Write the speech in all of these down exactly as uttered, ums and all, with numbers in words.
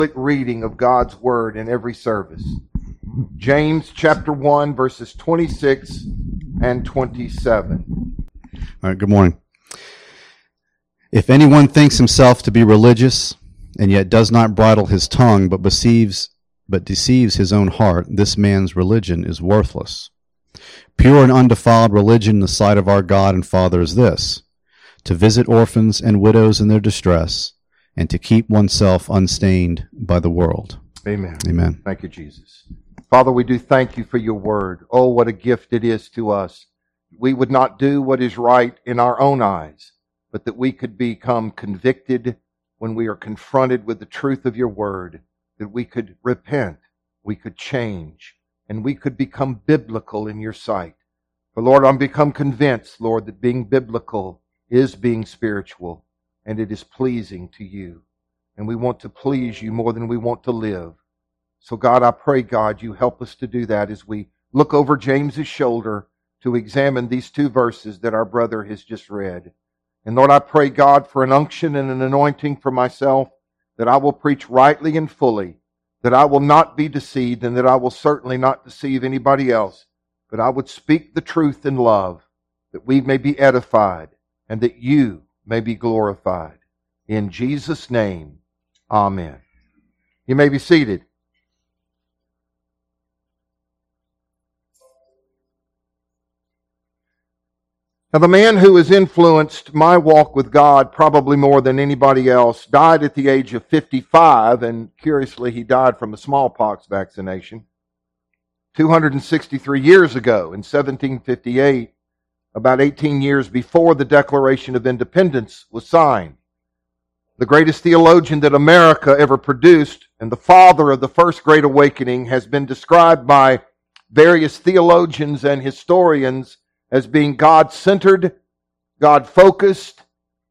Quick reading of God's Word in every service. James chapter one, verses twenty-six and twenty-seven. All right, good morning. If anyone thinks himself to be religious and yet does not bridle his tongue but deceives, but deceives his own heart, this man's religion is worthless. Pure and undefiled religion in the sight of our God and Father is this, to visit orphans and widows in their distress, and to keep oneself unstained by the world. Amen. Amen. Thank you, Jesus. Father, we do thank you for your word. Oh, what a gift it is to us. We would not do what is right in our own eyes, but that we could become convicted when we are confronted with the truth of your word, that we could repent, we could change, and we could become biblical in your sight. For Lord, I'm become convinced, Lord, that being biblical is being spiritual, and it is pleasing to you. And we want to please you more than we want to live. So God, I pray, God, you help us to do that as we look over James's shoulder to examine these two verses that our brother has just read. And Lord, I pray, God, for an unction and an anointing for myself, that I will preach rightly and fully, that I will not be deceived, and that I will certainly not deceive anybody else, but I would speak the truth in love, that we may be edified, and that you may be glorified. In Jesus' name, amen. You may be seated. Now, the man who has influenced my walk with God probably more than anybody else died at the age of fifty-five, and curiously, he died from a smallpox vaccination two hundred sixty-three years ago in seventeen fifty-eight, about eighteen years before the Declaration of Independence was signed. The greatest theologian that America ever produced, and the father of the first Great Awakening, has been described by various theologians and historians as being God-centered, God-focused,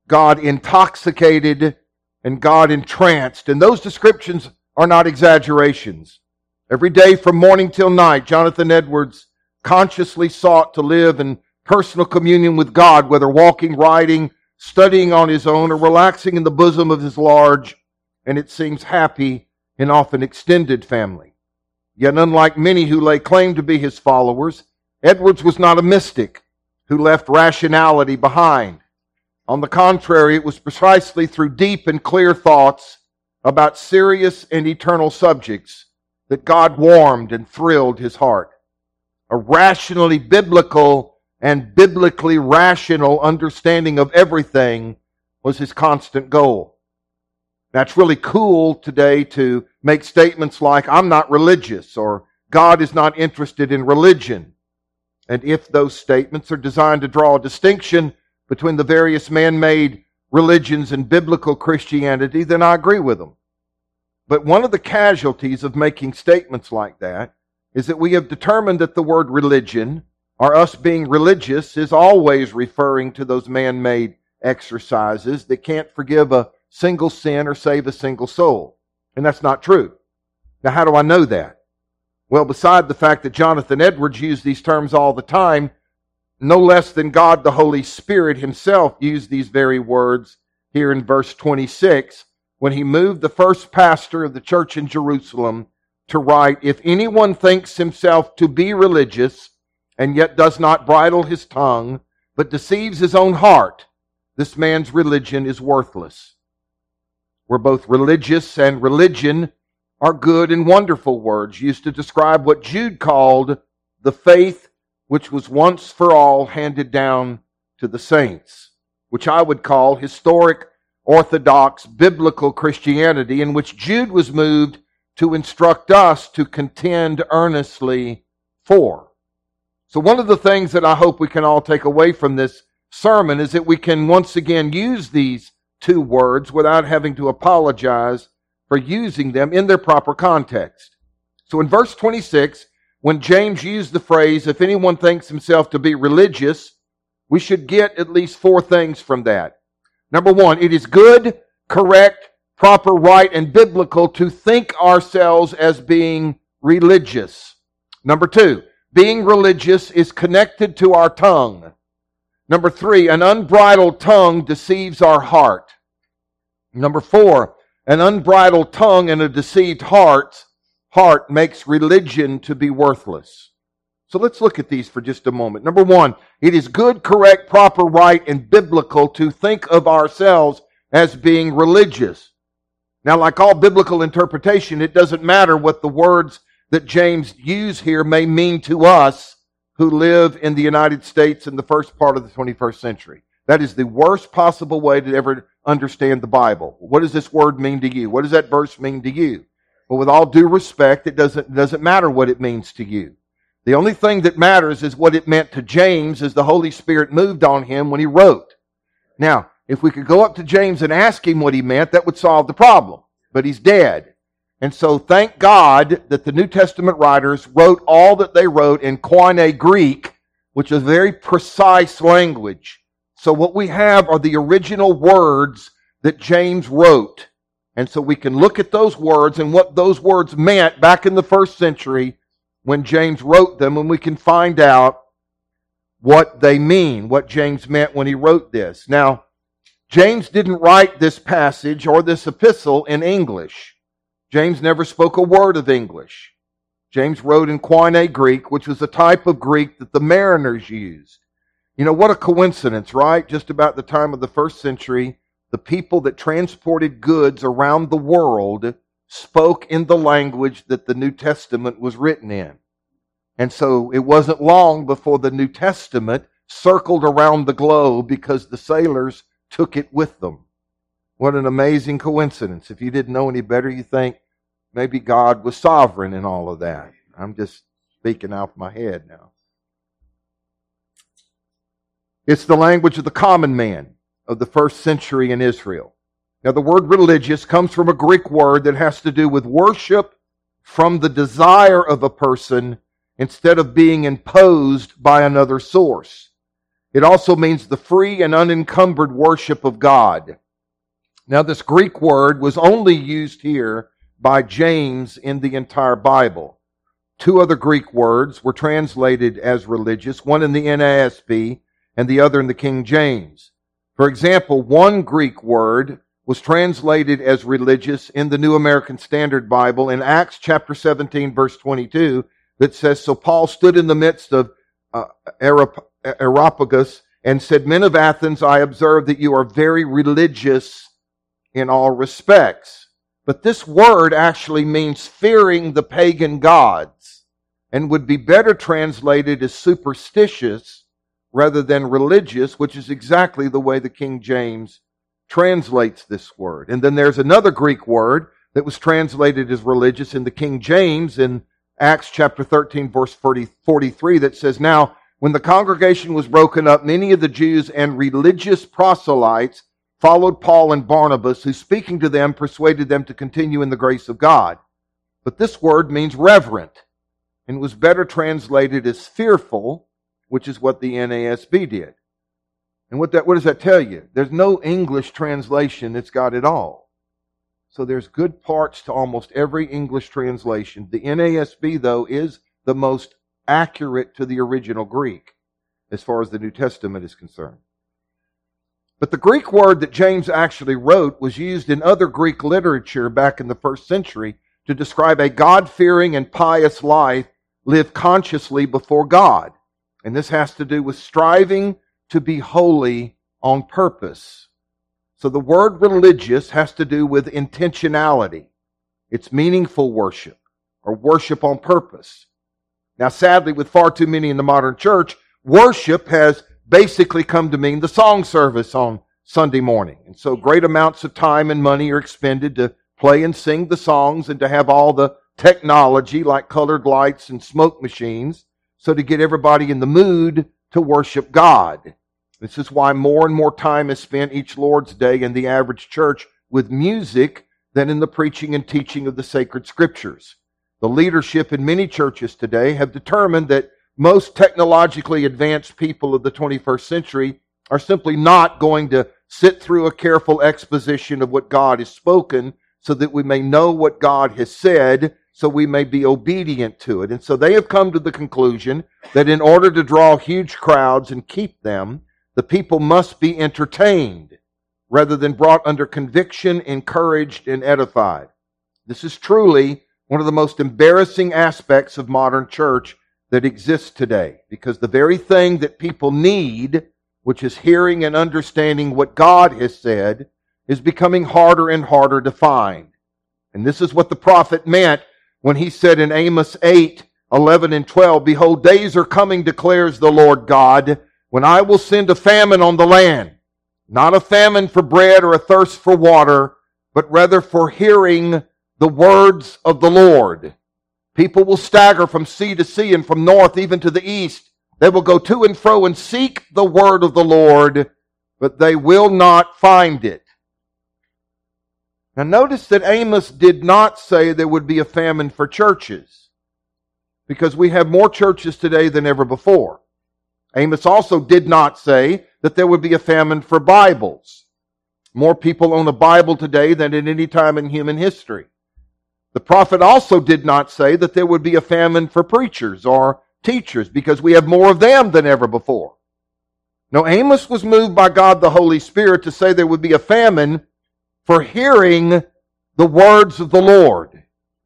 God-intoxicated, and God-entranced. And those descriptions are not exaggerations. Every day from morning till night, Jonathan Edwards consciously sought to live in personal communion with God, whether walking, riding, studying on his own, or relaxing in the bosom of his large, and it seems happy and often extended family. Yet unlike many who lay claim to be his followers, Edwards was not a mystic who left rationality behind. On the contrary, it was precisely through deep and clear thoughts about serious and eternal subjects that God warmed and thrilled his heart. A rationally biblical and biblically rational understanding of everything was his constant goal. Now, it's really cool today to make statements like, I'm not religious, or God is not interested in religion. And if those statements are designed to draw a distinction between the various man-made religions and biblical Christianity, then I agree with them. But one of the casualties of making statements like that is that we have determined that the word religion, or us being religious, is always referring to those man-made exercises that can't forgive a single sin or save a single soul. And that's not true. Now, how do I know that? Well, beside the fact that Jonathan Edwards used these terms all the time, no less than God the Holy Spirit himself used these very words here in verse twenty-six when he moved the first pastor of the church in Jerusalem to write, if anyone thinks himself to be religious and yet does not bridle his tongue, but deceives his own heart, this man's religion is worthless. Where both religious and religion are good and wonderful words used to describe what Jude called the faith which was once for all handed down to the saints, which I would call historic, orthodox, biblical Christianity, in which Jude was moved to instruct us to contend earnestly for. So one of the things that I hope we can all take away from this sermon is that we can once again use these two words without having to apologize for using them in their proper context. So in verse twenty-six, when James used the phrase, if anyone thinks himself to be religious, we should get at least four things from that. Number one, it is good, correct, proper, right, and biblical to think ourselves as being religious. Number two, being religious is connected to our tongue. Number three, an unbridled tongue deceives our heart. Number four, An unbridled tongue and a deceived heart, heart makes religion to be worthless. So let's look at these for just a moment. Number one, it is good, correct, proper, right, and biblical to think of ourselves as being religious. Now, like all biblical interpretation, it doesn't matter what the words that James used here may mean to us who live in the United States in the first part of the twenty-first century. That is the worst possible way to ever understand the Bible. What does this word mean to you? What does that verse mean to you? Well, with all due respect, it doesn't, it doesn't matter what it means to you. The only thing that matters is what it meant to James as the Holy Spirit moved on him when he wrote. Now, if we could go up to James and ask him what he meant, that would solve the problem. But he's dead. And so thank God that the New Testament writers wrote all that they wrote in Koine Greek, which is very precise language. So what we have are the original words that James wrote. And so we can look at those words and what those words meant back in the first century when James wrote them, and we can find out what they mean, what James meant when he wrote this. Now, James didn't write this passage or this epistle in English. James never spoke a word of English. James wrote in Koine Greek, which was a type of Greek that the mariners used. You know, what a coincidence, right? Just about the time of the first century, the people that transported goods around the world spoke in the language that the New Testament was written in. And so it wasn't long before the New Testament circled around the globe because the sailors took it with them. What an amazing coincidence. If you didn't know any better, you think maybe God was sovereign in all of that. I'm just speaking out of my head now. It's the language of the common man of the first century in Israel. Now, the word religious comes from a Greek word that has to do with worship from the desire of a person instead of being imposed by another source. It also means the free and unencumbered worship of God. Now, this Greek word was only used here by James in the entire Bible. Two other Greek words were translated as religious, one in the N A S B and the other in the King James. For example, one Greek word was translated as religious in the New American Standard Bible in Acts chapter seventeen, verse twenty-two, that says, "So Paul stood in the midst of uh, Areopagus and said, 'Men of Athens, I observe that you are very religious in all respects.'" But this word actually means fearing the pagan gods and would be better translated as superstitious rather than religious, which is exactly the way the King James translates this word. And then there's another Greek word that was translated as religious in the King James in Acts chapter thirteen, verse forty-three, that says, "Now, when the congregation was broken up, many of the Jews and religious proselytes followed Paul and Barnabas, who speaking to them persuaded them to continue in the grace of God." But this word means reverent and was better translated as fearful, which is what the N A S B did. And what that what does that tell you? There's no English translation that's got it all. So there's good parts to almost every English translation. The N A S B, though, is the most accurate to the original Greek as far as the New Testament is concerned. But the Greek word that James actually wrote was used in other Greek literature back in the first century to describe a God-fearing and pious life lived consciously before God. And this has to do with striving to be holy on purpose. So the word religious has to do with intentionality. It's meaningful worship or worship on purpose. Now, sadly, with far too many in the modern church, worship has basically come to mean the song service on Sunday morning. And so great amounts of time and money are expended to play and sing the songs and to have all the technology like colored lights and smoke machines, so to get everybody in the mood to worship God. This is why more and more time is spent each Lord's Day in the average church with music than in the preaching and teaching of the sacred scriptures. The leadership in many churches today have determined that most technologically advanced people of the twenty-first century are simply not going to sit through a careful exposition of what God has spoken so that we may know what God has said, so we may be obedient to it. And so they have come to the conclusion that in order to draw huge crowds and keep them, the people must be entertained. rather than brought under conviction, encouraged, and edified. This is truly one of the most embarrassing aspects of modern church that exists today, because the very thing that people need, which is hearing and understanding what God has said, is becoming harder and harder to find. And this is what the prophet meant when he said in Amos eight, eleven and twelve, "Behold, days are coming, declares the Lord God, when I will send a famine on the land, not a famine for bread or a thirst for water, but rather for hearing the words of the Lord. People will stagger from sea to sea and from north even to the east. They will go to and fro and seek the word of the Lord, but they will not find it." Now notice that Amos did not say there would be a famine for churches, because we have more churches today than ever before. Amos also did not say that there would be a famine for Bibles. More people own a Bible today than at any time in human history. The prophet also did not say that there would be a famine for preachers or teachers, because we have more of them than ever before. No, Amos was moved by God the Holy Spirit to say there would be a famine for hearing the words of the Lord.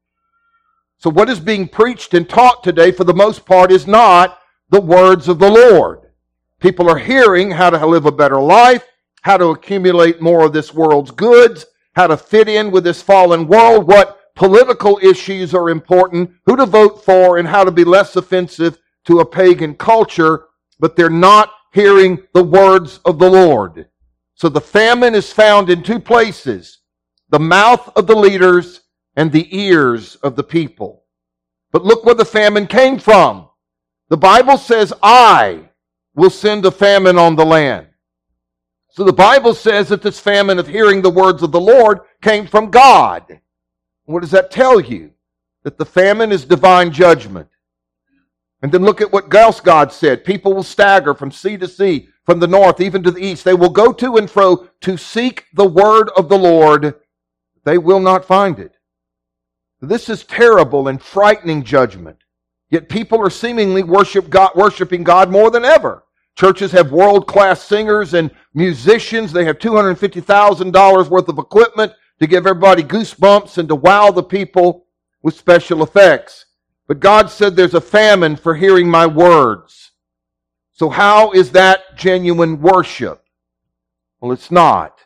So what is being preached and taught today, for the most part, is not the words of the Lord. People are hearing how to live a better life, how to accumulate more of this world's goods, how to fit in with this fallen world, what political issues are important, who to vote for, and how to be less offensive to a pagan culture, but they're not hearing the words of the Lord. So the famine is found in two places: the mouth of the leaders and the ears of the people. But look where the famine came from. The Bible says, "I will send a famine on the land." So the Bible says that this famine of hearing the words of the Lord came from God. What does that tell you? That the famine is divine judgment. And then look at what else God said. People will stagger from sea to sea, from the north even to the east. They will go to and fro to seek the word of the Lord. They will not find it. This is terrible and frightening judgment. Yet people are seemingly worship God, worshiping God more than ever. Churches have world-class singers and musicians. They have two hundred fifty thousand dollars worth of equipment to give everybody goosebumps and to wow the people with special effects. But God said there's a famine for hearing my words. So how is that genuine worship? Well, it's not.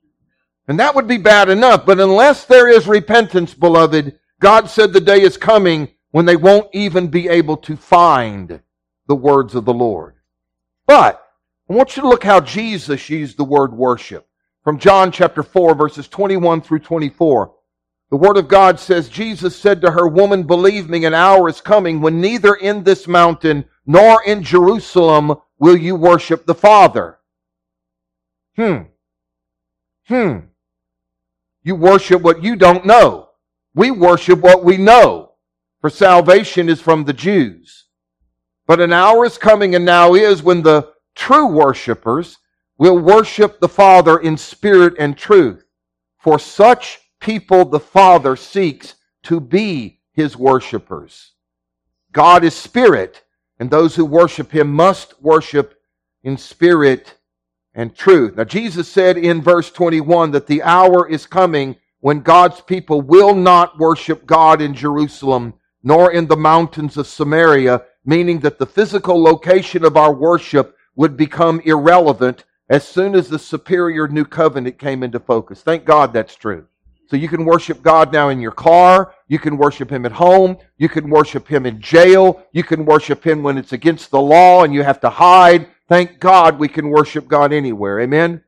And that would be bad enough. But unless there is repentance, beloved, God said the day is coming when they won't even be able to find the words of the Lord. But I want you to look how Jesus used the word worship. From John chapter four, verses twenty-one through twenty-four. The Word of God says, Jesus said to her, "Woman, believe me, an hour is coming when neither in this mountain nor in Jerusalem will you worship the Father." Hmm. Hmm. You worship what you don't know. We worship what we know. For salvation is from the Jews. But an hour is coming, and now is, when the true worshipers will worship the Father in spirit and truth. For such people the Father seeks to be His worshipers. God is spirit, and those who worship Him must worship in spirit and truth. Now Jesus said in verse twenty-one that the hour is coming when God's people will not worship God in Jerusalem, nor in the mountains of Samaria, meaning that the physical location of our worship would become irrelevant as soon as the superior new covenant came into focus. Thank God that's true. So you can worship God now in your car. You can worship Him at home. You can worship Him in jail. You can worship Him when it's against the law and you have to hide. Thank God we can worship God anywhere. Amen?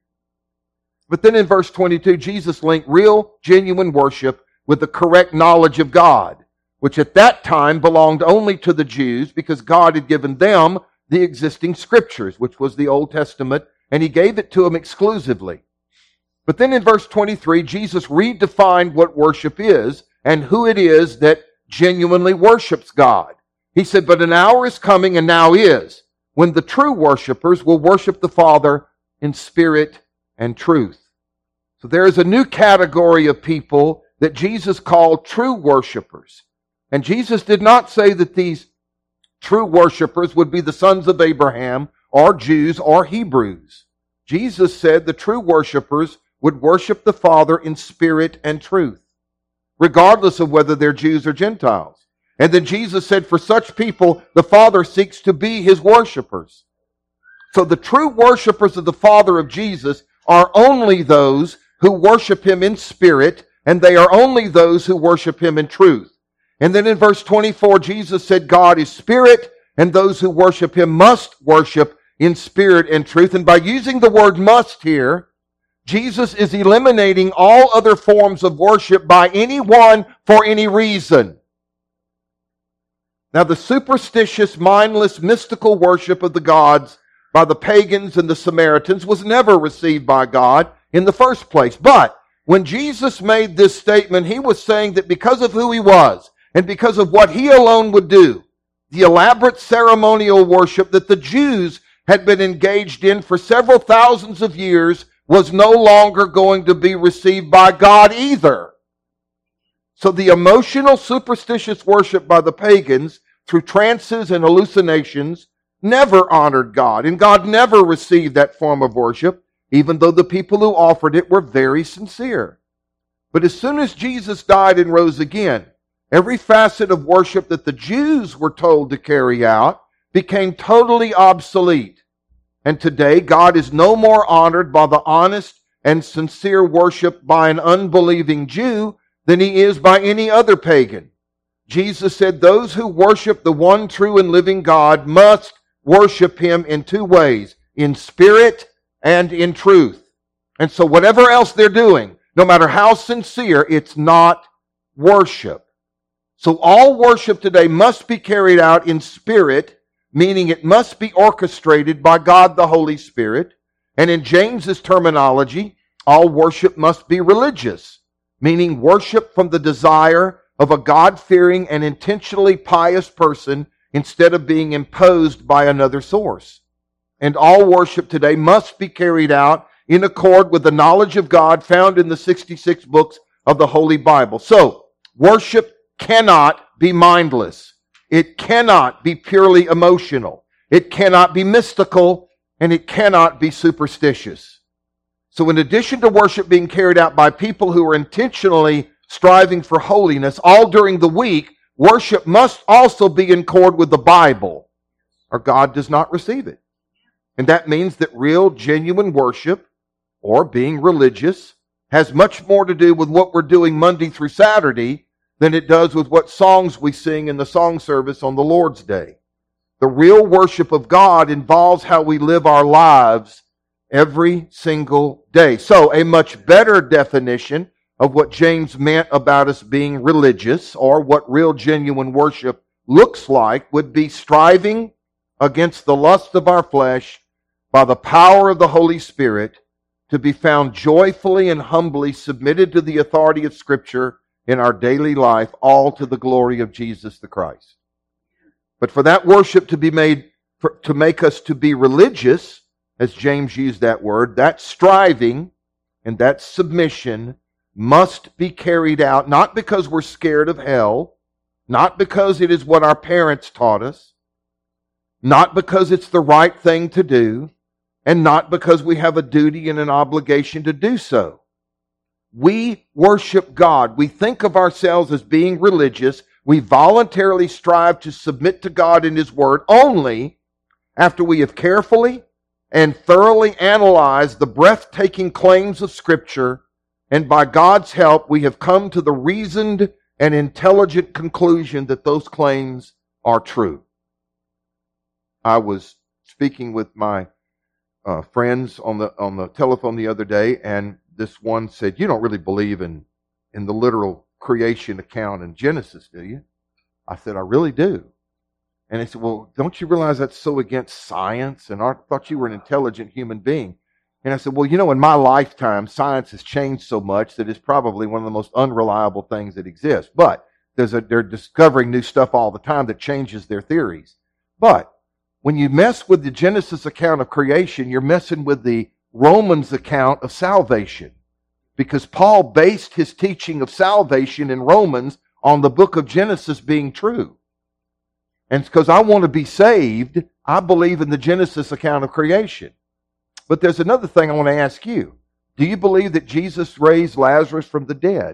But then in verse twenty-two, Jesus linked real, genuine worship with the correct knowledge of God, which at that time belonged only to the Jews because God had given them the existing scriptures, which was the Old Testament, and He gave it to them exclusively. But then in verse twenty-three, Jesus redefined what worship is and who it is that genuinely worships God. He said, "But an hour is coming, and now is, when the true worshipers will worship the Father in spirit and truth." So there is a new category of people that Jesus called true worshipers. And Jesus did not say that these true worshipers would be the sons of Abraham or Jews or Hebrews. Jesus said the true worshipers would worship the Father in spirit and truth, regardless of whether they're Jews or Gentiles. And then Jesus said for such people, the Father seeks to be his worshipers. So the true worshipers of the Father of Jesus are only those who worship him in spirit, and they are only those who worship him in truth. And then in verse twenty-four, Jesus said God is spirit, and those who worship him must worship in spirit and truth. And by using the word must here, Jesus is eliminating all other forms of worship by anyone for any reason. Now, the superstitious, mindless, mystical worship of the gods by the pagans and the Samaritans was never received by God in the first place. But when Jesus made this statement, he was saying that because of who he was and because of what he alone would do, the elaborate ceremonial worship that the Jews had been engaged in for several thousands of years was no longer going to be received by God either. So the emotional, superstitious worship by the pagans through trances and hallucinations never honored God, and God never received that form of worship, even though the people who offered it were very sincere. But as soon as Jesus died and rose again, every facet of worship that the Jews were told to carry out became totally obsolete. And today, God is no more honored by the honest and sincere worship by an unbelieving Jew than he is by any other pagan. Jesus said those who worship the one true and living God must worship him in two ways, in spirit and in truth. And so whatever else they're doing, no matter how sincere, it's not worship. So all worship today must be carried out in spirit, meaning it must be orchestrated by God the Holy Spirit. And in James's terminology, all worship must be religious, meaning worship from the desire of a God-fearing and intentionally pious person instead of being imposed by another source. And all worship today must be carried out in accord with the knowledge of God found in the sixty-six books of the Holy Bible. So, worship cannot be mindless. It cannot be purely emotional. It cannot be mystical, and it cannot be superstitious. So in addition to worship being carried out by people who are intentionally striving for holiness all during the week, worship must also be in accord with the Bible, or God does not receive it. And that means that real, genuine worship, or being religious, has much more to do with what we're doing Monday through Saturday than it does with what songs we sing in the song service on the Lord's Day. The real worship of God involves how we live our lives every single day. So, a much better definition of what James meant about us being religious, or what real genuine worship looks like, would be striving against the lust of our flesh by the power of the Holy Spirit to be found joyfully and humbly submitted to the authority of Scripture in our daily life, all to the glory of Jesus the Christ. But for that worship to be made, for, to make us to be religious, as James used that word, that striving and that submission must be carried out, not because we're scared of hell, not because it is what our parents taught us, not because it's the right thing to do, and not because we have a duty and an obligation to do so. We worship God. We think of ourselves as being religious. We voluntarily strive to submit to God and His Word only after we have carefully and thoroughly analyzed the breathtaking claims of Scripture, and by God's help we have come to the reasoned and intelligent conclusion that those claims are true. I was speaking with my uh, friends on the on the telephone the other day, and this one said, "You don't really believe in, in the literal creation account in Genesis, do you?" I said, "I really do." And they said, "Well, don't you realize that's so against science? And I thought you were an intelligent human being." And I said, "Well, you know, in my lifetime, science has changed so much that it's probably one of the most unreliable things that exists. But there's a, they're discovering new stuff all the time that changes their theories. But when you mess with the Genesis account of creation, you're messing with the Romans account of salvation. Because Paul based his teaching of salvation in Romans on the book of Genesis being true. And because I want to be saved, I believe in the Genesis account of creation. But there's another thing I want to ask you. Do you believe that Jesus raised Lazarus from the dead?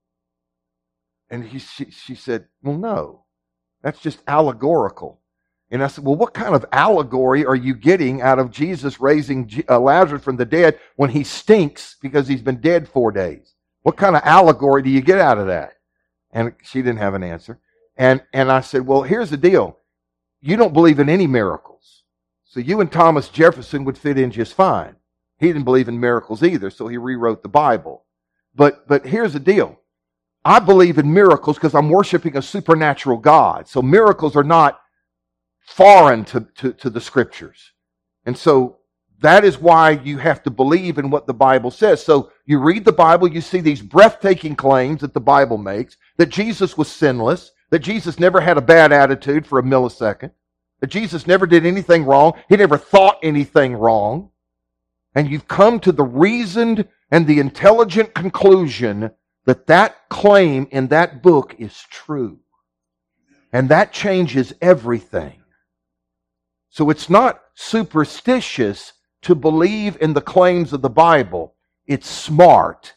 And he, she, she said, well, no. That's just allegorical. And I said, well, what kind of allegory are you getting out of Jesus raising Lazarus from the dead when he stinks because he's been dead four days? What kind of allegory do you get out of that? And she didn't have an answer. And, and I said, well, here's the deal. You don't believe in any miracles. So you and Thomas Jefferson would fit in just fine. He didn't believe in miracles either, so he rewrote the Bible. But, but here's the deal. I believe in miracles because I'm worshiping a supernatural God. So miracles are not foreign to, to, to the Scriptures. And so that is why you have to believe in what the Bible says. So you read the Bible, you see these breathtaking claims that the Bible makes, that Jesus was sinless, that Jesus never had a bad attitude for a millisecond, that Jesus never did anything wrong, he never thought anything wrong. And you've come to the reasoned and the intelligent conclusion that that claim in that book is true. And that changes everything. So it's not superstitious to believe in the claims of the Bible. It's smart.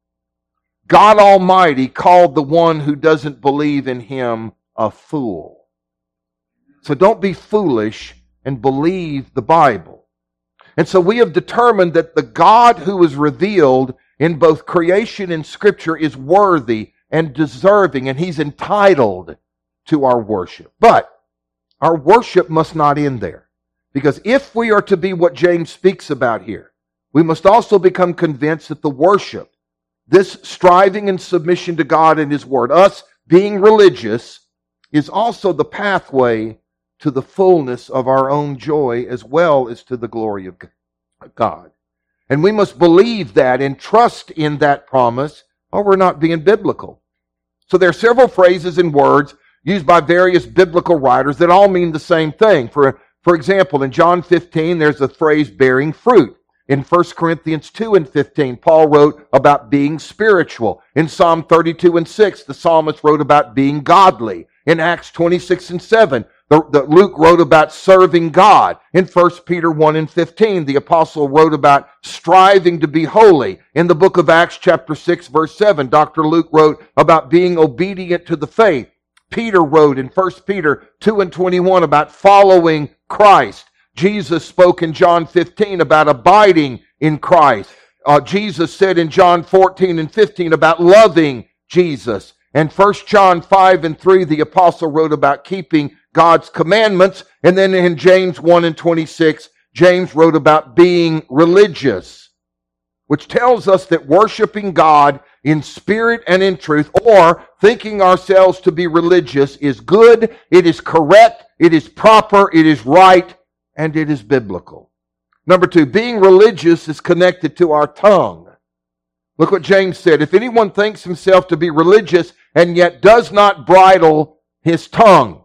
God Almighty called the one who doesn't believe in Him a fool. So don't be foolish and believe the Bible. And so we have determined that the God who is revealed in both creation and Scripture is worthy and deserving, and He's entitled to our worship. But our worship must not end there. Because if we are to be what James speaks about here, we must also become convinced that the worship, this striving and submission to God and His Word, us being religious, is also the pathway to the fullness of our own joy as well as to the glory of God. And we must believe that and trust in that promise, or we're not being biblical. So there are several phrases and words used by various biblical writers that all mean the same thing. For, for example, in John fifteen, there's the phrase bearing fruit. In First Corinthians two and fifteen, Paul wrote about being spiritual. In Psalm thirty-two and six, the psalmist wrote about being godly. In Acts twenty-six and seven, the, the, Luke wrote about serving God. In First Peter one and fifteen, the apostle wrote about striving to be holy. In the book of Acts chapter six, verse seven, Doctor Luke wrote about being obedient to the faith. Peter wrote in First Peter two and twenty-one about following Christ. Jesus spoke in John fifteen about abiding in Christ. Uh, Jesus said in John fourteen and fifteen about loving Jesus. And First John five and three, the apostle wrote about keeping God's commandments. And then in James one and twenty-six, James wrote about being religious, which tells us that worshiping God in spirit and in truth, or thinking ourselves to be religious, is good, it is correct, it is proper, it is right, and it is biblical. Number two, being religious is connected to our tongue. Look what James said. If anyone thinks himself to be religious and yet does not bridle his tongue.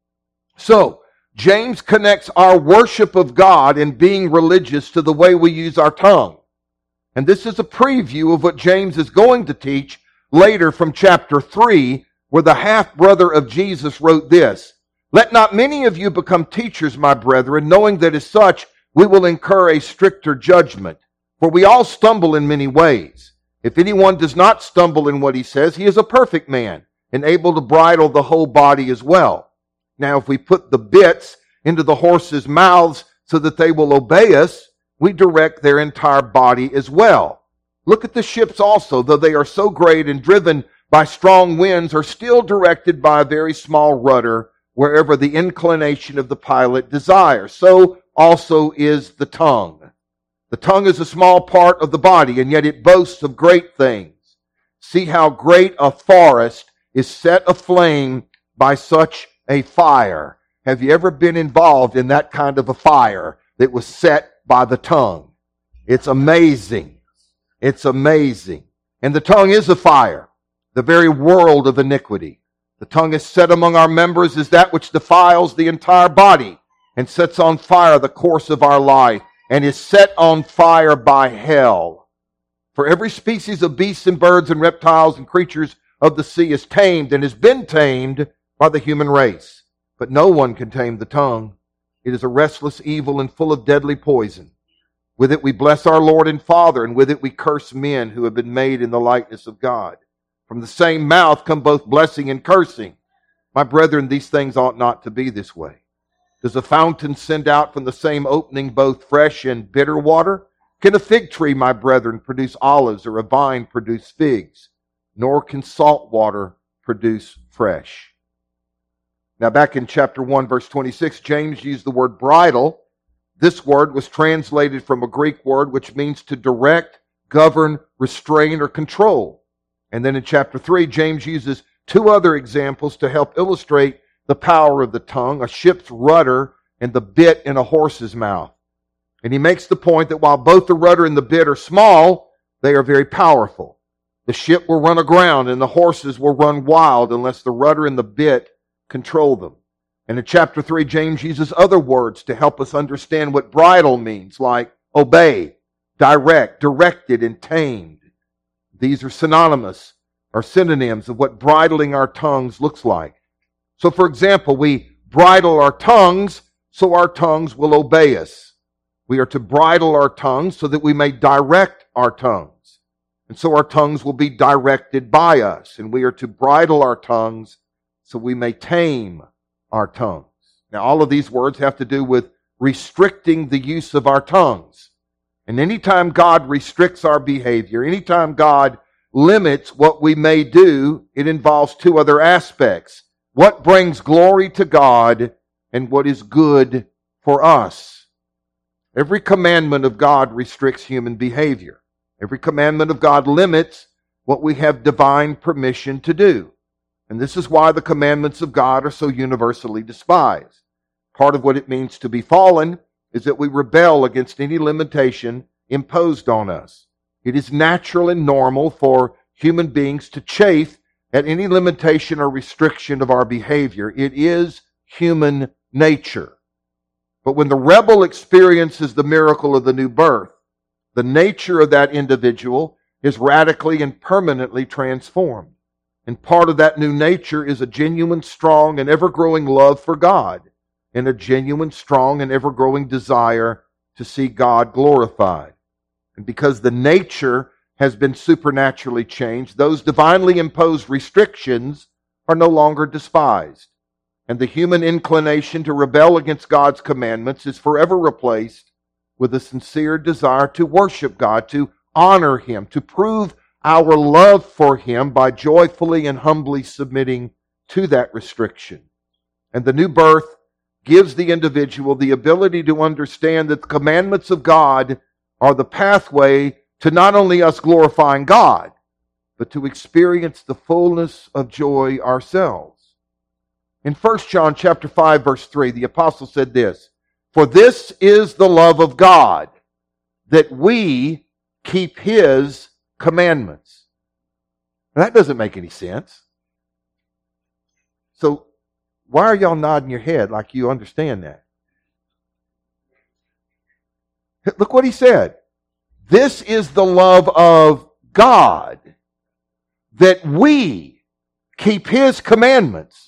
So, James connects our worship of God and being religious to the way we use our tongue. And this is a preview of what James is going to teach later from chapter three, where the half-brother of Jesus wrote this: "Let not many of you become teachers, my brethren, knowing that as such we will incur a stricter judgment. For we all stumble in many ways. If anyone does not stumble in what he says, he is a perfect man, and able to bridle the whole body as well. Now, if we put the bits into the horses' mouths so that they will obey us, we direct their entire body as well. Look at the ships also, though they are so great and driven by strong winds, are still directed by a very small rudder wherever the inclination of the pilot desires. So also is the tongue. The tongue is a small part of the body, and yet it boasts of great things. See how great a forest is set aflame by such a fire." Have you ever been involved in that kind of a fire that was set by the tongue? It's amazing. It's amazing. And the tongue is a fire, the very world of iniquity. The tongue is set among our members as that which defiles the entire body and sets on fire the course of our life, and is set on fire by hell. For every species of beasts and birds and reptiles and creatures of the sea is tamed and has been tamed by the human race. But no one can tame the tongue. It is a restless evil and full of deadly poison. With it we bless our Lord and Father, and with it we curse men who have been made in the likeness of God. From the same mouth come both blessing and cursing. My brethren, these things ought not to be this way. Does a fountain send out from the same opening both fresh and bitter water? Can a fig tree, my brethren, produce olives, or a vine produce figs? Nor can salt water produce fresh. Now back in chapter one, verse twenty-six, James used the word bridle. This word was translated from a Greek word which means to direct, govern, restrain, or control. And then in chapter three, James uses two other examples to help illustrate the power of the tongue, a ship's rudder and the bit in a horse's mouth. And he makes the point that while both the rudder and the bit are small, they are very powerful. The ship will run aground and the horses will run wild unless the rudder and the bit control them. And in chapter three, James uses other words to help us understand what bridle means, like obey, direct, directed, and tamed. These are synonymous, or synonyms of what bridling our tongues looks like. So for example, we bridle our tongues so our tongues will obey us. We are to bridle our tongues so that we may direct our tongues. And so our tongues will be directed by us. And we are to bridle our tongues so we may tame our tongues. Now, all of these words have to do with restricting the use of our tongues. And anytime God restricts our behavior, anytime God limits what we may do, it involves two other aspects. What brings glory to God and what is good for us. Every commandment of God restricts human behavior. Every commandment of God limits what we have divine permission to do. And this is why the commandments of God are so universally despised. Part of what it means to be fallen is that we rebel against any limitation imposed on us. It is natural and normal for human beings to chafe at any limitation or restriction of our behavior. It is human nature. But when the rebel experiences the miracle of the new birth, the nature of that individual is radically and permanently transformed. And part of that new nature is a genuine, strong, and ever-growing love for God, and a genuine, strong, and ever-growing desire to see God glorified. And because the nature has been supernaturally changed, those divinely imposed restrictions are no longer despised. And the human inclination to rebel against God's commandments is forever replaced with a sincere desire to worship God, to honor Him, to prove our love for Him by joyfully and humbly submitting to that restriction. And the new birth gives the individual the ability to understand that the commandments of God are the pathway to not only us glorifying God, but to experience the fullness of joy ourselves. In First John chapter five, verse three, the apostle said this, "For this is the love of God, that we keep His commandments." Now, that doesn't make any sense. So why are y'all nodding your head like you understand that? Look what he said. This is the love of God, that we keep His commandments.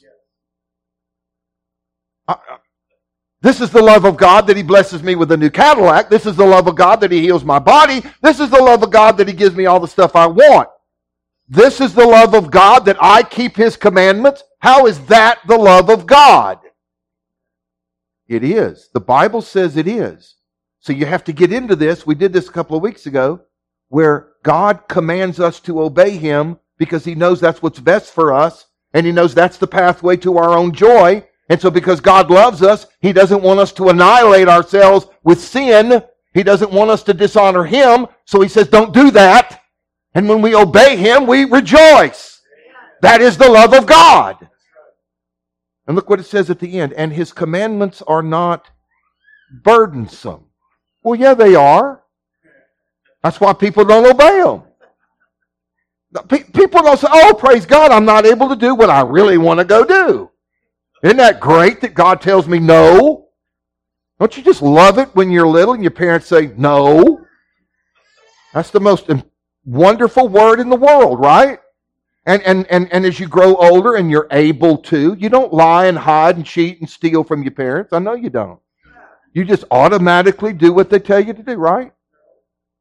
Uh, This is the love of God that He blesses me with a new Cadillac. This is the love of God that He heals my body. This is the love of God that He gives me all the stuff I want. This is the love of God that I keep His commandments. How is that the love of God? It is. The Bible says it is. So you have to get into this. We did this a couple of weeks ago, where God commands us to obey Him because He knows that's what's best for us, and He knows that's the pathway to our own joy. And so because God loves us, He doesn't want us to annihilate ourselves with sin. He doesn't want us to dishonor Him. So He says, don't do that. And when we obey Him, we rejoice. That is the love of God. And look what it says at the end. And His commandments are not burdensome. Well, yeah, they are. That's why people don't obey them. People don't say, oh, praise God, I'm not able to do what I really want to go do. Isn't that great that God tells me no? Don't you just love it when you're little and your parents say no? That's the most wonderful word in the world, right? And, and, and, and as you grow older and you're able to, you don't lie and hide and cheat and steal from your parents. I know you don't. You just automatically do what they tell you to do, right?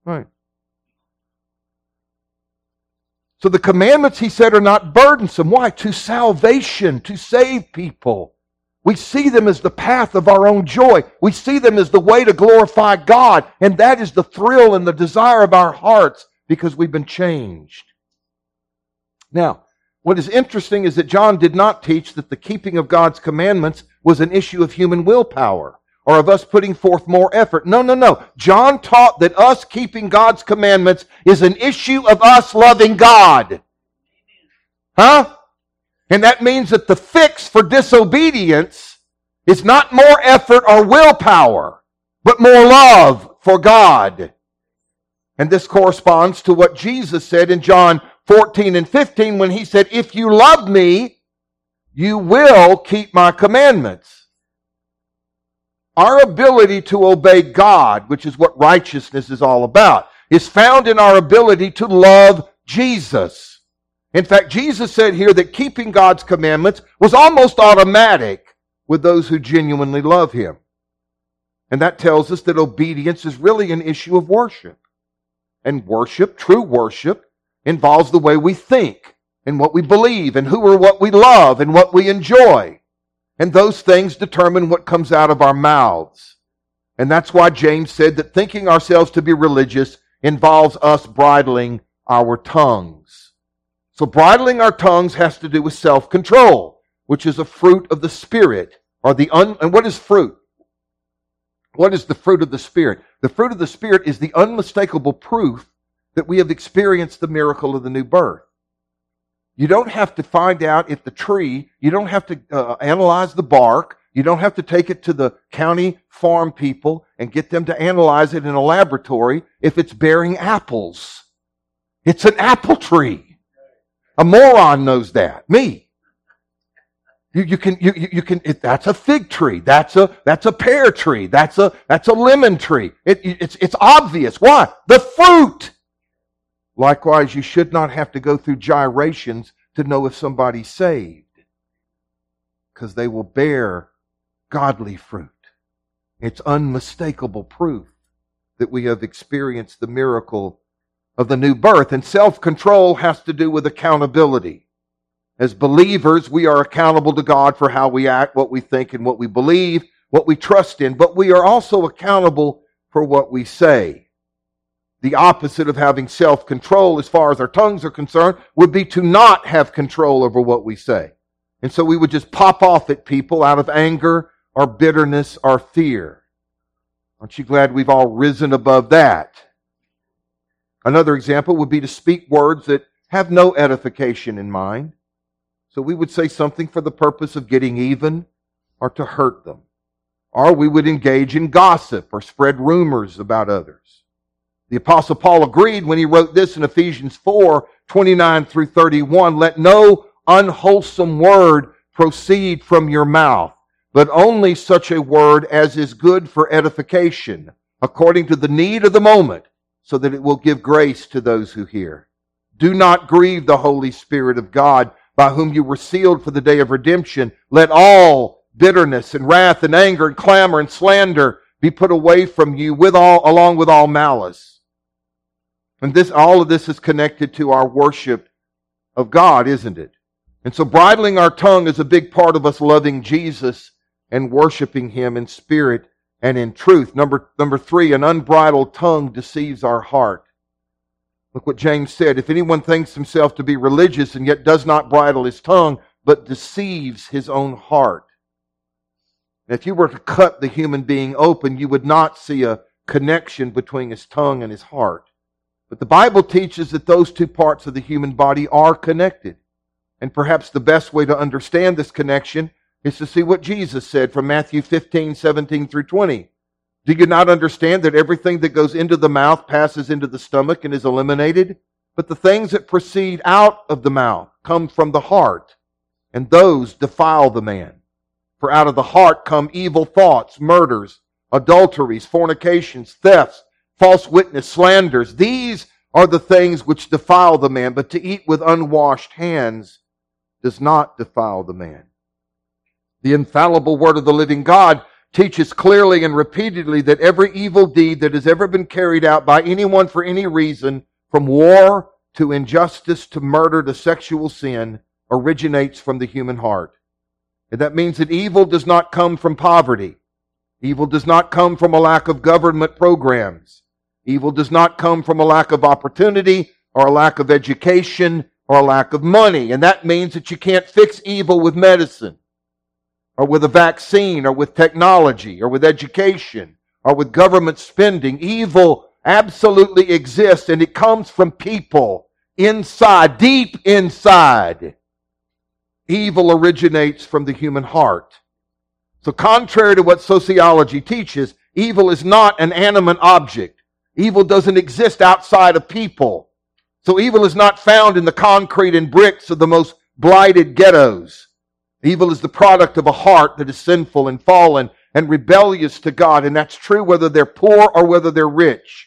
Right. So the commandments, he said, are not burdensome. Why? To salvation, to save people. We see them as the path of our own joy. We see them as the way to glorify God. And that is the thrill and the desire of our hearts because we've been changed. Now, what is interesting is that John did not teach that the keeping of God's commandments was an issue of human willpower or of us putting forth more effort. No, no, no. John taught that us keeping God's commandments is an issue of us loving God. Huh? And that means that the fix for disobedience is not more effort or willpower, but more love for God. And this corresponds to what Jesus said in John fourteen and fifteen when he said, if you love me, you will keep my commandments. Our ability to obey God, which is what righteousness is all about, is found in our ability to love Jesus. In fact, Jesus said here that keeping God's commandments was almost automatic with those who genuinely love Him. And that tells us that obedience is really an issue of worship. And worship, true worship, involves the way we think and what we believe and who or what we love and what we enjoy. And those things determine what comes out of our mouths. And that's why James said that thinking ourselves to be religious involves us bridling our tongues. So bridling our tongues has to do with self-control, which is a fruit of the Spirit. Or the un- and what is fruit? What is the fruit of the Spirit? The fruit of the Spirit is the unmistakable proof that we have experienced the miracle of the new birth. You don't have to find out if the tree, you don't have to uh, analyze the bark, you don't have to take it to the county farm people and get them to analyze it in a laboratory if it's bearing apples. It's an apple tree. A moron knows that. Me. You, you can, you, you can, it, that's a fig tree. That's a, that's a pear tree. That's a, that's a lemon tree. It, it's, it's obvious. Why? The fruit. Likewise, you should not have to go through gyrations to know if somebody's saved, because they will bear godly fruit. It's unmistakable proof that we have experienced the miracle of the new birth. And self-control has to do with accountability. As believers, we are accountable to God for how we act, what we think, and what we believe, what we trust in, but we are also accountable for what we say. The opposite of having self-control as far as our tongues are concerned would be to not have control over what we say. And so we would just pop off at people out of anger or bitterness or fear. Aren't you glad we've all risen above that? Another example would be to speak words that have no edification in mind. So we would say something for the purpose of getting even or to hurt them. Or we would engage in gossip or spread rumors about others. The Apostle Paul agreed when he wrote this in Ephesians four, twenty-nine through thirty-one, let no unwholesome word proceed from your mouth, but only such a word as is good for edification, according to the need of the moment, so that it will give grace to those who hear. Do not grieve the Holy Spirit of God, by whom you were sealed for the day of redemption. Let all bitterness and wrath and anger and clamor and slander be put away from you with all, along with all malice. And this, all of this is connected to our worship of God, isn't it? And so bridling our tongue is a big part of us loving Jesus and worshiping Him in spirit and in truth. Number, number three, an unbridled tongue deceives our heart. Look what James said. If anyone thinks himself to be religious and yet does not bridle his tongue, but deceives his own heart. And if you were to cut the human being open, you would not see a connection between his tongue and his heart. But the Bible teaches that those two parts of the human body are connected. And perhaps the best way to understand this connection is to see what Jesus said from Matthew fifteen, seventeen through twenty. Do you not understand that everything that goes into the mouth passes into the stomach and is eliminated? But the things that proceed out of the mouth come from the heart, and those defile the man. For out of the heart come evil thoughts, murders, adulteries, fornications, thefts, false witness, slanders. These are the things which defile the man, but to eat with unwashed hands does not defile the man. The infallible Word of the living God teaches clearly and repeatedly that every evil deed that has ever been carried out by anyone for any reason, from war to injustice to murder to sexual sin, originates from the human heart. And that means that evil does not come from poverty. Evil does not come from a lack of government programs. Evil does not come from a lack of opportunity or a lack of education or a lack of money. And that means that you can't fix evil with medicine or with a vaccine or with technology or with education or with government spending. Evil absolutely exists, and it comes from people inside, deep inside. Evil originates from the human heart. So contrary to what sociology teaches, evil is not an animate object. Evil doesn't exist outside of people. So evil is not found in the concrete and bricks of the most blighted ghettos. Evil is the product of a heart that is sinful and fallen and rebellious to God, and that's true whether they're poor or whether they're rich.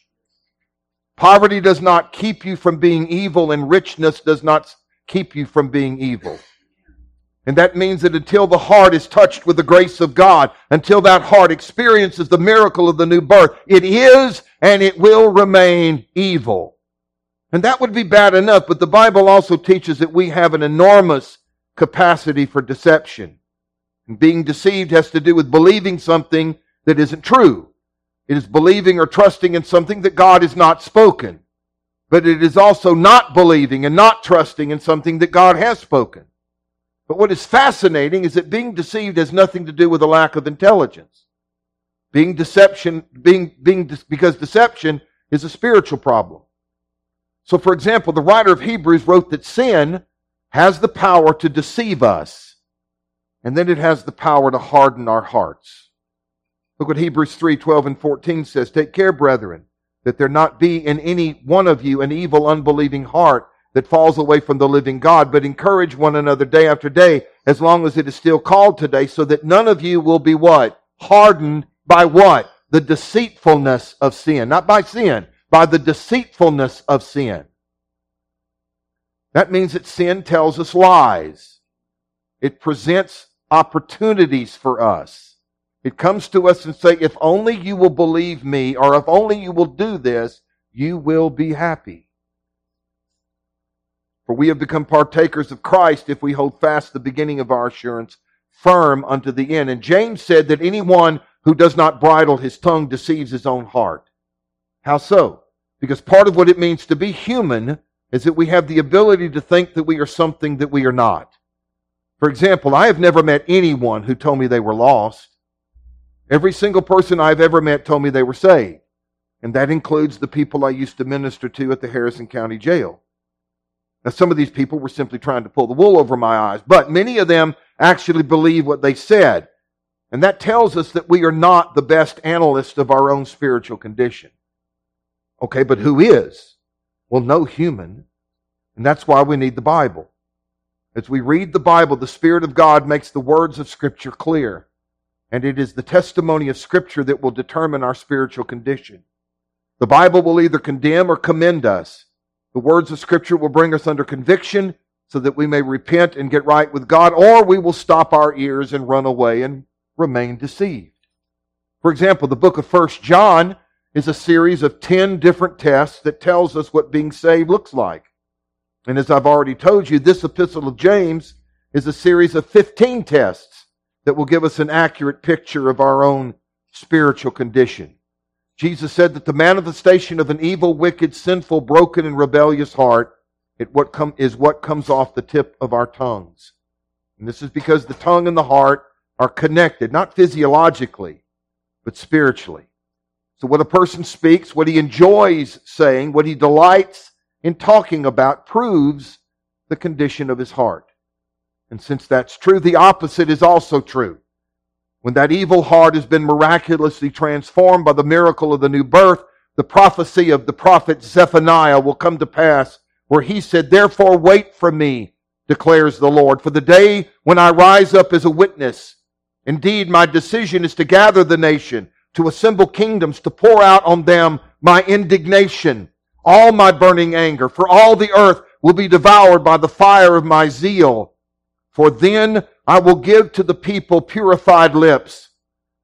Poverty does not keep you from being evil, and richness does not keep you from being evil. And that means that until the heart is touched with the grace of God, until that heart experiences the miracle of the new birth, it is and it will remain evil. And that would be bad enough, but the Bible also teaches that we have an enormous capacity for deception. And being deceived has to do with believing something that isn't true. It is believing or trusting in something that God has not spoken. But it is also not believing and not trusting in something that God has spoken. But what is fascinating is that being deceived has nothing to do with a lack of intelligence. Being deception, being, being, because deception is a spiritual problem. So for example, the writer of Hebrews wrote that sin has the power to deceive us, and then it has the power to harden our hearts. Look what Hebrews three, twelve and fourteen says. Take care, brethren, that there not be in any one of you an evil, unbelieving heart that falls away from the living God, but encourage one another day after day, as long as it is still called today, so that none of you will be what? Hardened by what? The deceitfulness of sin. Not by sin, by the deceitfulness of sin. That means that sin tells us lies. It presents opportunities for us. It comes to us and says, if only you will believe me, or if only you will do this, you will be happy. For we have become partakers of Christ if we hold fast the beginning of our assurance firm unto the end. And James said that anyone who does not bridle his tongue deceives his own heart. How so? Because part of what it means to be human is that we have the ability to think that we are something that we are not. For example, I have never met anyone who told me they were lost. Every single person I've ever met told me they were saved. And that includes the people I used to minister to at the Harrison County Jail. Now, some of these people were simply trying to pull the wool over my eyes, but many of them actually believe what they said. And that tells us that we are not the best analysts of our own spiritual condition. Okay, but who is? Well, no human. And that's why we need the Bible. As we read the Bible, the Spirit of God makes the words of Scripture clear. And it is the testimony of Scripture that will determine our spiritual condition. The Bible will either condemn or commend us. The words of Scripture will bring us under conviction so that we may repent and get right with God, or we will stop our ears and run away and remain deceived. For example, the book of First John is a series of ten different tests that tells us what being saved looks like. And as I've already told you, this epistle of James is a series of fifteen tests that will give us an accurate picture of our own spiritual condition. Jesus said that the manifestation of an evil, wicked, sinful, broken, and rebellious heart it what come, is what comes off the tip of our tongues. And this is because the tongue and the heart are connected, not physiologically, but spiritually. So what a person speaks, what he enjoys saying, what he delights in talking about proves the condition of his heart. And since that's true, the opposite is also true. When that evil heart has been miraculously transformed by the miracle of the new birth, the prophecy of the prophet Zephaniah will come to pass, where he said, therefore wait for me, declares the Lord, for the day when I rise up as a witness. Indeed, my decision is to gather the nation, to assemble kingdoms, to pour out on them my indignation, all my burning anger, for all the earth will be devoured by the fire of my zeal. For then I will give to the people purified lips,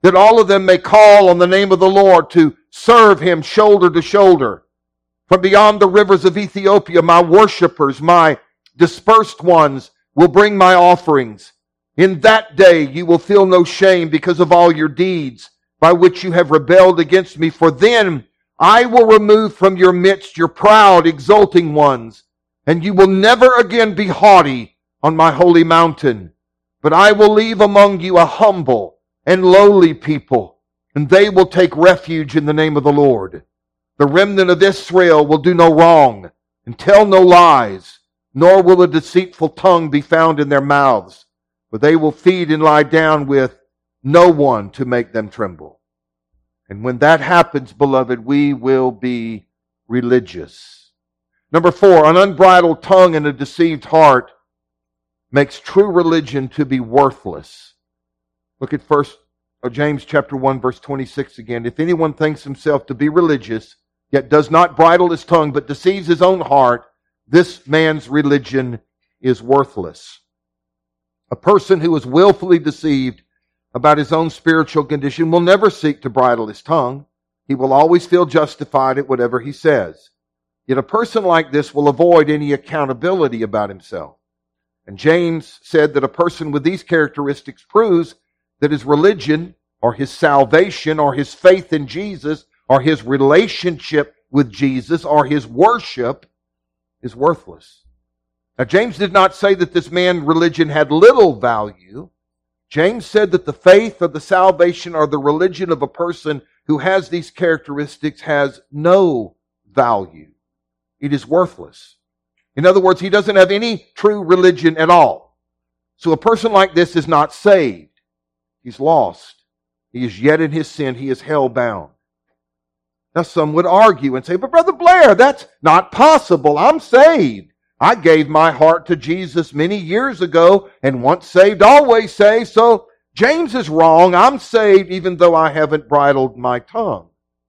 that all of them may call on the name of the Lord to serve him shoulder to shoulder. From beyond the rivers of Ethiopia, my worshipers, my dispersed ones, will bring my offerings. In that day you will feel no shame because of all your deeds by which you have rebelled against me. For then I will remove from your midst your proud, exulting ones, and you will never again be haughty on my holy mountain. But I will leave among you a humble and lowly people, and they will take refuge in the name of the Lord. The remnant of Israel will do no wrong and tell no lies, nor will a deceitful tongue be found in their mouths, for they will feed and lie down with no one to make them tremble. And when that happens, beloved, we will be religious. Number four, an unbridled tongue and a deceived heart makes true religion to be worthless. Look at first James chapter one, verse twenty-six again. If anyone thinks himself to be religious, yet does not bridle his tongue, but deceives his own heart, this man's religion is worthless. A person who is willfully deceived about his own spiritual condition will never seek to bridle his tongue. He will always feel justified at whatever he says. Yet a person like this will avoid any accountability about himself. And James said that a person with these characteristics proves that his religion or his salvation or his faith in Jesus or his relationship with Jesus or his worship is worthless. Now, James did not say that this man's religion had little value. James said that the faith or the salvation or the religion of a person who has these characteristics has no value. It is worthless. In other words, he doesn't have any true religion at all. So a person like this is not saved. He's lost. He is yet in his sin. He is hell-bound. Now some would argue and say, but Brother Blair, that's not possible. I'm saved. I gave my heart to Jesus many years ago, and once saved, always saved. So James is wrong. I'm saved even though I haven't bridled my tongue.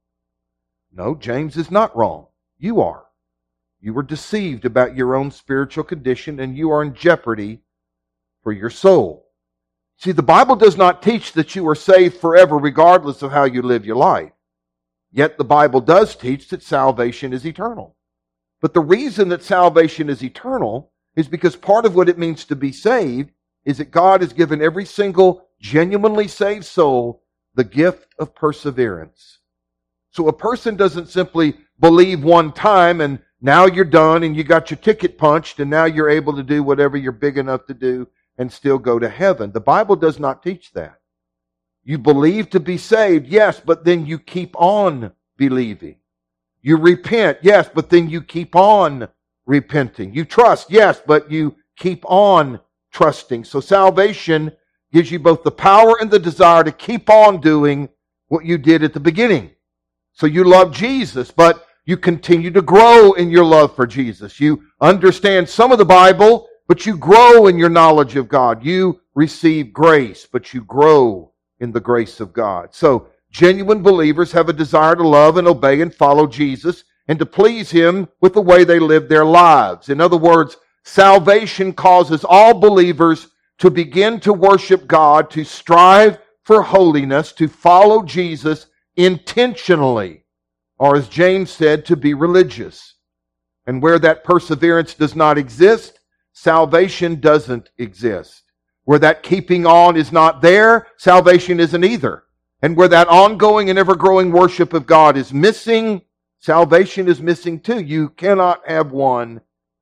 No, James is not wrong. You are. You were deceived about your own spiritual condition, and you are in jeopardy for your soul. See, the Bible does not teach that you are saved forever regardless of how you live your life. Yet the Bible does teach that salvation is eternal. But the reason that salvation is eternal is because part of what it means to be saved is that God has given every single genuinely saved soul the gift of perseverance. So a person doesn't simply believe one time and now you're done and you got your ticket punched and now you're able to do whatever you're big enough to do and still go to heaven. The Bible does not teach that. You believe to be saved, yes, but then you keep on believing. You repent, yes, but then you keep on repenting. You trust, yes, but you keep on trusting. So salvation gives you both the power and the desire to keep on doing what you did at the beginning. So you love Jesus, but you continue to grow in your love for Jesus. You understand some of the Bible, but you grow in your knowledge of God. You receive grace, but you grow in the grace of God. So genuine believers have a desire to love and obey and follow Jesus and to please Him with the way they live their lives. In other words, salvation causes all believers to begin to worship God, to strive for holiness, to follow Jesus intentionally, or as James said, to be religious. And where that perseverance does not exist, salvation doesn't exist. Where that keeping on is not there, salvation isn't either. And where that ongoing and ever-growing worship of God is missing, salvation is missing too. You cannot have one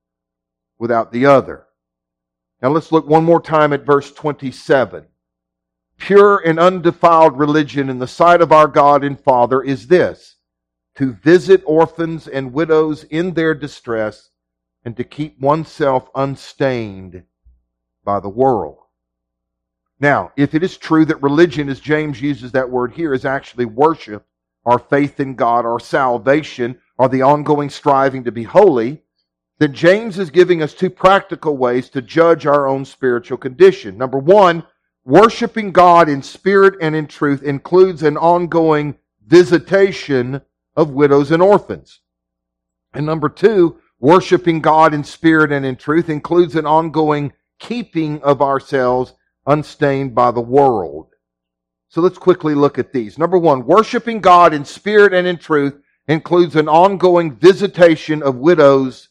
without the other. Now let's look one more time at verse twenty-seven. Pure and undefiled religion in the sight of our God and Father is this: to visit orphans and widows in their distress and to keep oneself unstained by the world. Now, if it is true that religion, as James uses that word here, is actually worship, or faith in God, or salvation, or the ongoing striving to be holy, then James is giving us two practical ways to judge our own spiritual condition. Number one, worshiping God in spirit and in truth includes an ongoing visitation of widows and orphans. And number two, worshiping God in spirit and in truth includes an ongoing keeping of ourselves unstained by the world. So let's quickly look at these. Number one, worshiping God in spirit and in truth includes an ongoing visitation of widows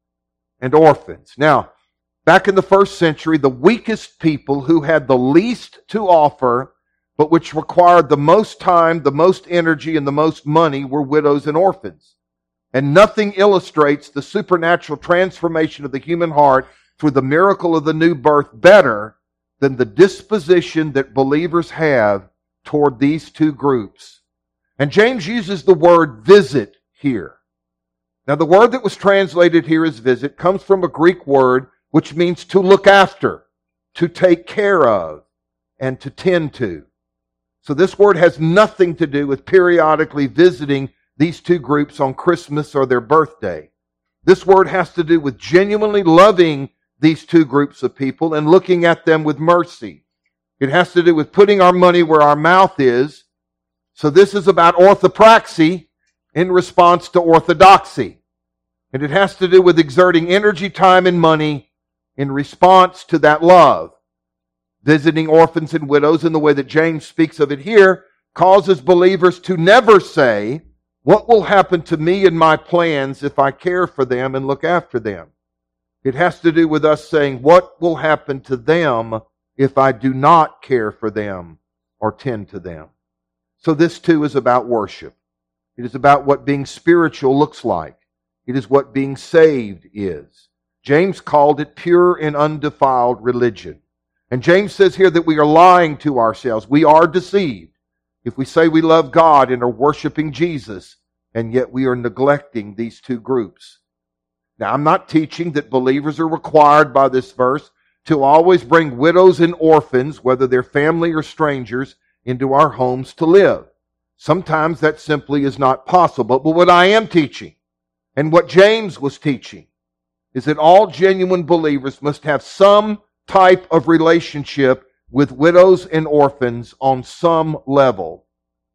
and orphans. Now, back in the first century, the weakest people who had the least to offer, but which required the most time, the most energy, and the most money were widows and orphans. And nothing illustrates the supernatural transformation of the human heart through the miracle of the new birth better than the disposition that believers have toward these two groups. And James uses the word visit here. Now, the word that was translated here as visit comes from a Greek word which means to look after, to take care of, and to tend to. So this word has nothing to do with periodically visiting these two groups on Christmas or their birthday. This word has to do with genuinely loving these two groups of people and looking at them with mercy. It has to do with putting our money where our mouth is. So this is about orthopraxy in response to orthodoxy. And it has to do with exerting energy, time, and money in response to that love. Visiting orphans and widows in the way that James speaks of it here causes believers to never say, what will happen to me and my plans if I care for them and look after them? It has to do with us saying, what will happen to them if I do not care for them or tend to them? So this too is about worship. It is about what being spiritual looks like. It is what being saved is. James called it pure and undefiled religion. And James says here that we are lying to ourselves. We are deceived if we say we love God and are worshiping Jesus, and yet we are neglecting these two groups. Now, I'm not teaching that believers are required by this verse to always bring widows and orphans, whether they're family or strangers, into our homes to live. Sometimes that simply is not possible. But what I am teaching, and what James was teaching, is that all genuine believers must have some type of relationship with widows and orphans on some level.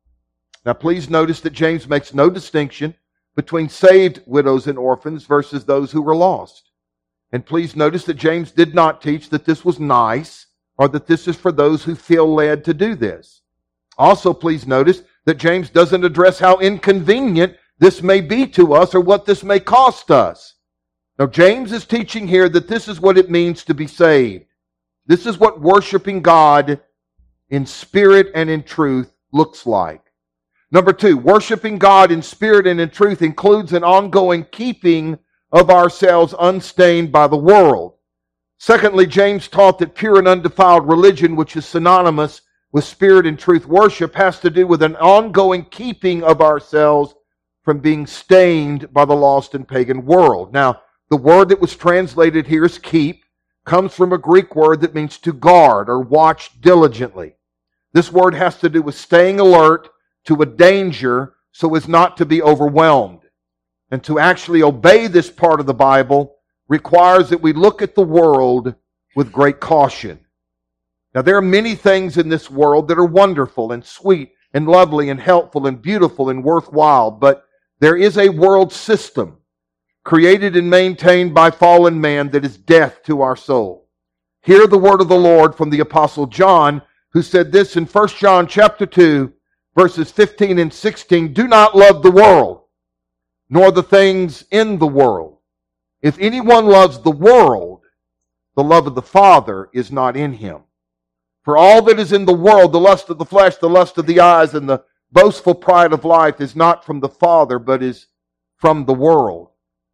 Now please notice that James makes no distinction between saved widows and orphans versus those who were lost. And please notice that James did not teach that this was nice or that this is for those who feel led to do this. Also, please notice that James doesn't address how inconvenient this may be to us or what this may cost us. Now, James is teaching here that this is what it means to be saved. This is what worshiping God in spirit and in truth looks like. Number two, worshiping God in spirit and in truth includes an ongoing keeping of ourselves unstained by the world. Secondly, James taught that pure and undefiled religion, which is synonymous with spirit and truth worship, has to do with an ongoing keeping of ourselves from being stained by the lost and pagan world. Now, the word that was translated here as keep comes from a Greek word that means to guard or watch diligently. This word has to do with staying alert to a danger so as not to be overwhelmed. And to actually obey this part of the Bible requires that we look at the world with great caution. Now, there are many things in this world that are wonderful and sweet and lovely and helpful and beautiful and worthwhile, but there is a world system created and maintained by fallen man that is death to our soul. Hear the word of the Lord from the Apostle John, who said this in First John chapter two, verses fifteen and sixteen, "Do not love the world, nor the things in the world. If anyone loves the world, the love of the Father is not in him. For all that is in the world, the lust of the flesh, the lust of the eyes, and the boastful pride of life is not from the Father, but is from the world."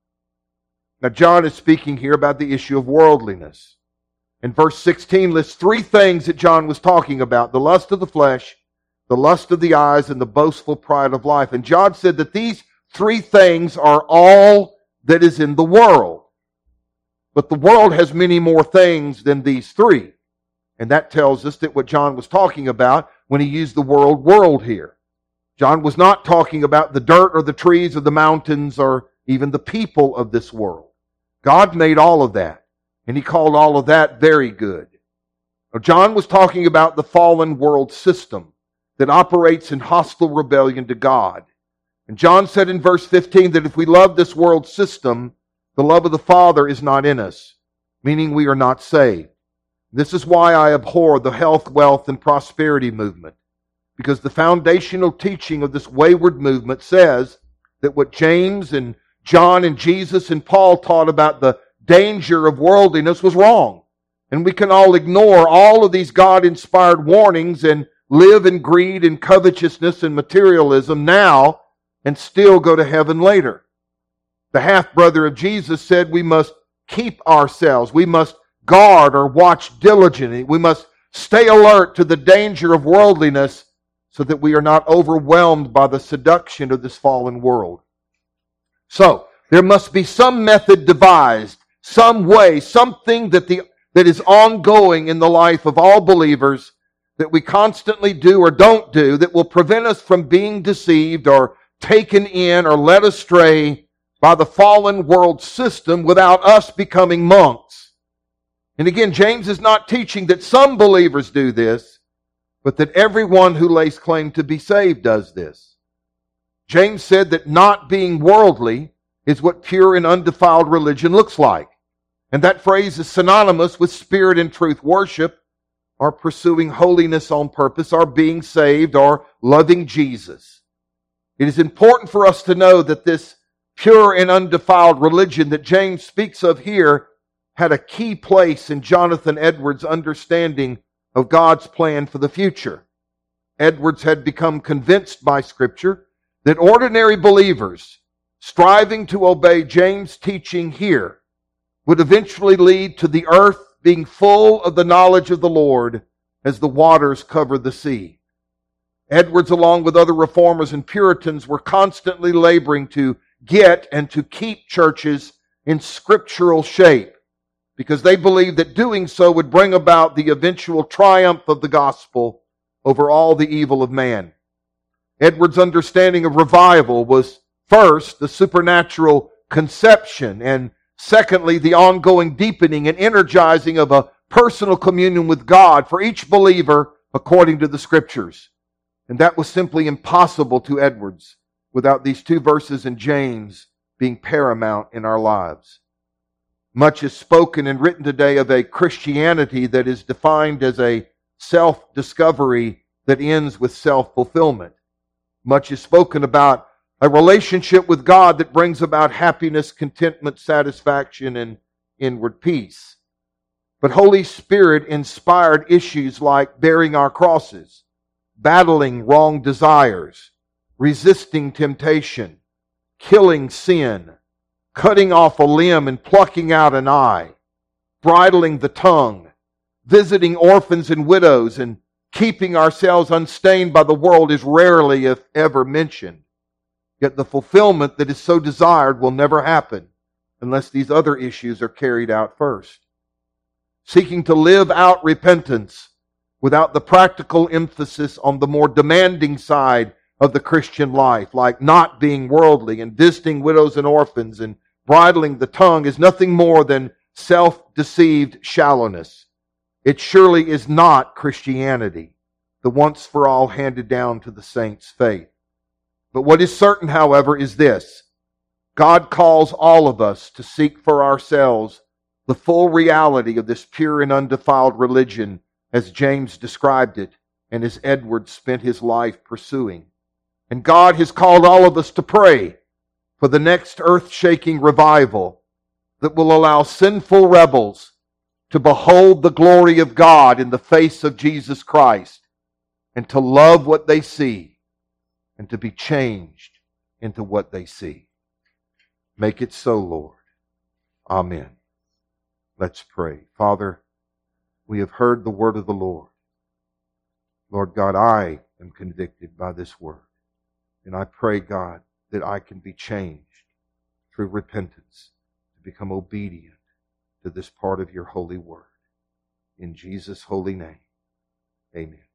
Now, John is speaking here about the issue of worldliness. And verse sixteen lists three things that John was talking about: the lust of the flesh, the lust of the eyes, and the boastful pride of life. And John said that these three things are all that is in the world. But the world has many more things than these three. And that tells us that what John was talking about when he used the word world here. John was not talking about the dirt or the trees or the mountains or even the people of this world. God made all of that, and he called all of that very good. Now, John was talking about the fallen world system that operates in hostile rebellion to God. And John said in verse fifteen that if we love this world system, the love of the Father is not in us, meaning we are not saved. This is why I abhor the health, wealth, and prosperity movement. Because the foundational teaching of this wayward movement says that what James and John and Jesus and Paul taught about the danger of worldliness was wrong. And we can all ignore all of these God-inspired warnings and live in greed and covetousness and materialism now and still go to heaven later. The half-brother of Jesus said we must keep ourselves. We must guard or watch diligently. We must stay alert to the danger of worldliness so that we are not overwhelmed by the seduction of this fallen world. So, there must be some method devised, some way, something that the that is ongoing in the life of all believers that we constantly do or don't do that will prevent us from being deceived or taken in or led astray by the fallen world system without us becoming monks. And again, James is not teaching that some believers do this, but that everyone who lays claim to be saved does this. James said that not being worldly is what pure and undefiled religion looks like. And that phrase is synonymous with spirit and truth worship, or pursuing holiness on purpose, or being saved, or loving Jesus. It is important for us to know that this pure and undefiled religion that James speaks of here had a key place in Jonathan Edwards' understanding of God's plan for the future. Edwards had become convinced by Scripture that ordinary believers striving to obey James' teaching here would eventually lead to the earth being full of the knowledge of the Lord as the waters cover the sea. Edwards, along with other reformers and Puritans, were constantly laboring to get and to keep churches in scriptural shape, because they believed that doing so would bring about the eventual triumph of the gospel over all the evil of man. Edwards' understanding of revival was first the supernatural conception, and secondly the ongoing deepening and energizing of a personal communion with God for each believer according to the Scriptures. And that was simply impossible to Edwards without these two verses in James being paramount in our lives. Much is spoken and written today of a Christianity that is defined as a self-discovery that ends with self-fulfillment. Much is spoken about a relationship with God that brings about happiness, contentment, satisfaction, and inward peace. But Holy Spirit inspired issues like bearing our crosses, battling wrong desires, resisting temptation, killing sin, cutting off a limb and plucking out an eye, bridling the tongue, visiting orphans and widows, and keeping ourselves unstained by the world is rarely, if ever, mentioned. Yet the fulfillment that is so desired will never happen unless these other issues are carried out first. Seeking to live out repentance without the practical emphasis on the more demanding side of the Christian life, like not being worldly and visiting widows and orphans and bridling the tongue, is nothing more than self-deceived shallowness. It surely is not Christianity, the once for all handed down to the saints' faith. But what is certain, however, is this: God calls all of us to seek for ourselves the full reality of this pure and undefiled religion as James described it and as Edwards spent his life pursuing. And God has called all of us to pray for the next earth-shaking revival that will allow sinful rebels to behold the glory of God in the face of Jesus Christ and to love what they see and to be changed into what they see. Make it so, Lord. Amen. Let's pray. Father, we have heard the word of the Lord. Lord God, I am convicted by this word. And I pray, God, that I can be changed through repentance to become obedient to this part of your holy word. In Jesus' holy name, amen.